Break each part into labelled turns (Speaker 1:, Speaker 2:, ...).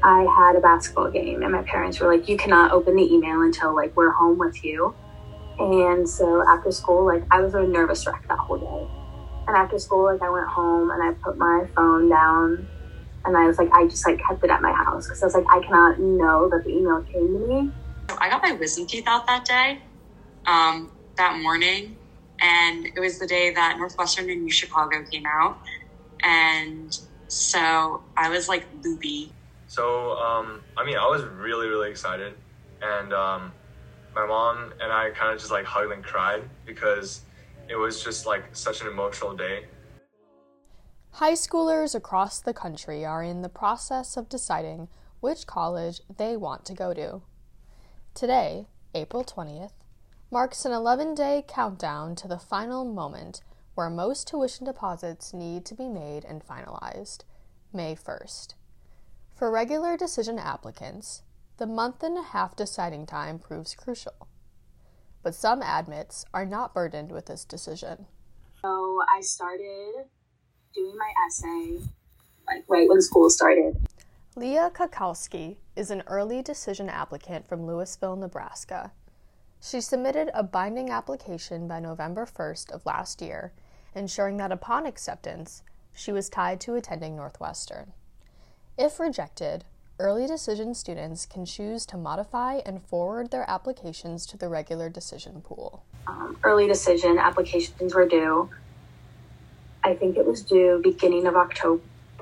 Speaker 1: I had a basketball game, and my parents were like, you cannot open the email until, like, we're home with you. And so after school, like, I was a nervous wreck that whole day. And after school, like, I went home and I put my phone down, and I was like, I just, like, kept it at my house because I was like, I cannot know that the email came to me.
Speaker 2: I got my wisdom teeth out that day, that morning, and it was the day that Northwestern and UChicago came out, and so I was, like, loopy.
Speaker 3: So, I was really, really excited, and my mom and I kind of just, like, hugged and cried because it was just, like, such an emotional day.
Speaker 4: High schoolers across the country are in the process of deciding which college they want to go to. Today, April 20th, marks an 11-day countdown to the final moment where most tuition deposits need to be made and finalized, May 1st. For regular decision applicants, the month-and-a-half deciding time proves crucial. But some admits are not burdened with this decision.
Speaker 1: So I started doing my essay, like, right when school started.
Speaker 4: Leah Kakowski is an early decision applicant from Louisville, Nebraska. She submitted a binding application by November 1st of last year, ensuring that upon acceptance, she was tied to attending Northwestern. If rejected, early decision students can choose to modify and forward their applications to the regular decision pool.
Speaker 1: Early decision applications were due. I think it was due beginning of October.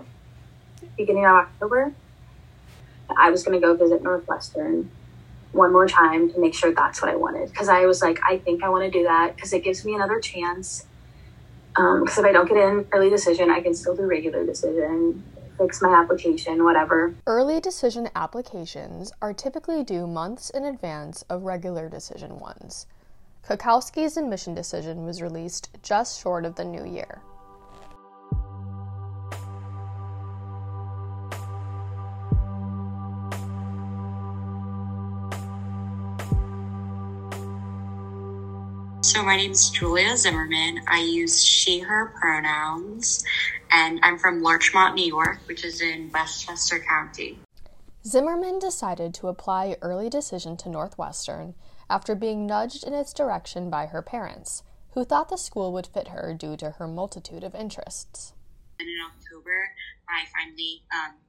Speaker 1: I was going to go visit Northwestern one more time to make sure that's what I wanted. Because I was like, I think I want to do that because it gives me another chance. Because if I don't get in early decision, I can still do regular decision, fix my application, whatever.
Speaker 4: Early decision applications are typically due months in advance of regular decision ones. Kakowski's admission decision was released just short of the new year.
Speaker 2: So my name is Julia Zimmerman. I use she, her pronouns, and I'm from Larchmont, New York, which is in Westchester County.
Speaker 4: Zimmerman decided to apply early decision to Northwestern after being nudged in its direction by her parents, who thought the school would fit her due to her multitude of interests.
Speaker 2: And in October, I finally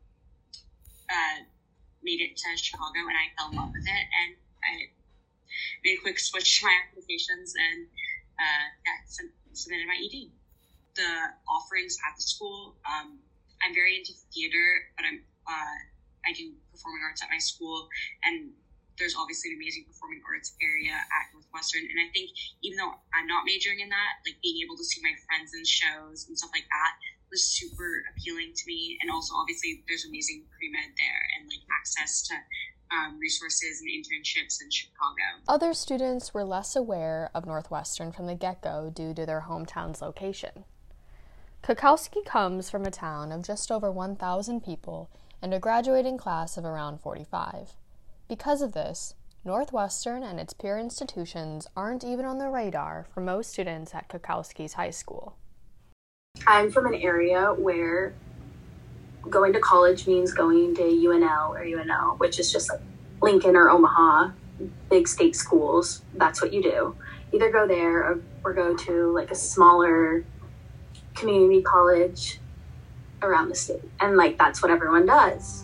Speaker 2: made it to Chicago, and I fell in love with it, and I made a quick switch to my applications and submitted my ED. The offerings at the school, I'm very into theater, but I do performing arts at my school, and there's obviously an amazing performing arts area at Northwestern. And I think even though I'm not majoring in that, like being able to see my friends in shows and stuff like that was super appealing to me. And also obviously there's amazing pre-med there and like access to resources and internships in Chicago.
Speaker 4: Other students were less aware of Northwestern from the get-go due to their hometown's location. Kakowski comes from a town of just over 1,000 people and a graduating class of around 45. Because of this, Northwestern and its peer institutions aren't even on the radar for most students at Kakowski's high school.
Speaker 1: I'm from an area where going to college means going to UNL or UNO, which is just like Lincoln or Omaha, big state schools. That's what you do. Either go there or go to like a smaller community college around the state. And like, that's what everyone does.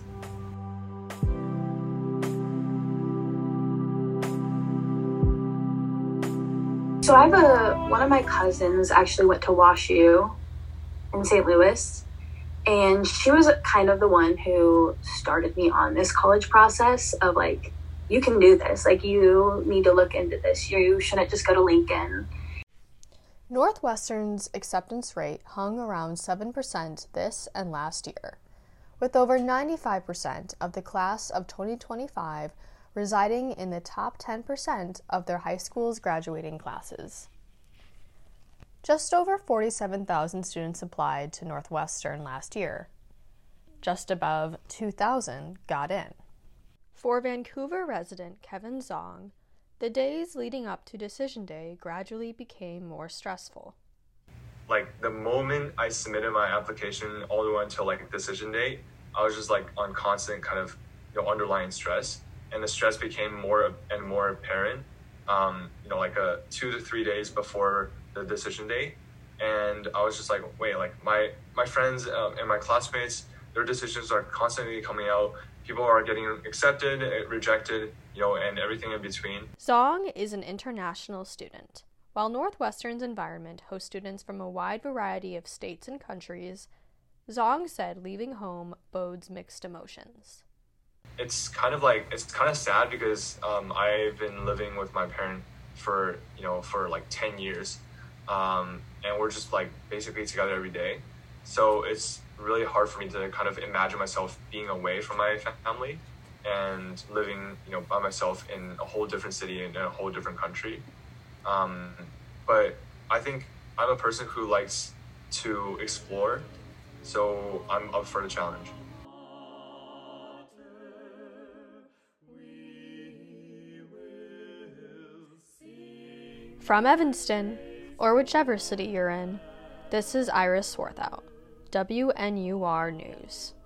Speaker 1: So I have one of my cousins actually went to WashU in St. Louis. And she was kind of the one who started me on this college process of like, you can do this. Like, you need to look into this. You shouldn't just go to Lincoln.
Speaker 4: Northwestern's acceptance rate hung around 7% this and last year, with over 95% of the class of 2025 residing in the top 10% of their high school's graduating classes. Just over 47,000 students applied to Northwestern last year. Just above 2,000 got in. For Vancouver resident Kevin Zong, the days leading up to decision day gradually became more stressful.
Speaker 3: Like, the moment I submitted my application all the way until, like, decision day, I was just, like, on constant kind of underlying stress, and the stress became more and more apparent, like 2 to 3 days before the decision day. And I was just like, wait, like my friends and my classmates, their decisions are constantly coming out. People are getting accepted, rejected, and everything in between.
Speaker 4: Zong is an international student. While Northwestern's environment hosts students from a wide variety of states and countries, Zong said leaving home bodes mixed emotions.
Speaker 3: It's kind of sad because I've been living with my parent for 10 years, and we're just like basically together every day. So it's really hard for me to kind of imagine myself being away from my family and living by myself in a whole different city in a whole different country. But I think I'm a person who likes to explore, so I'm up for the challenge.
Speaker 4: From Evanston, or whichever city you're in, this is Iris Swarthout, WNUR News.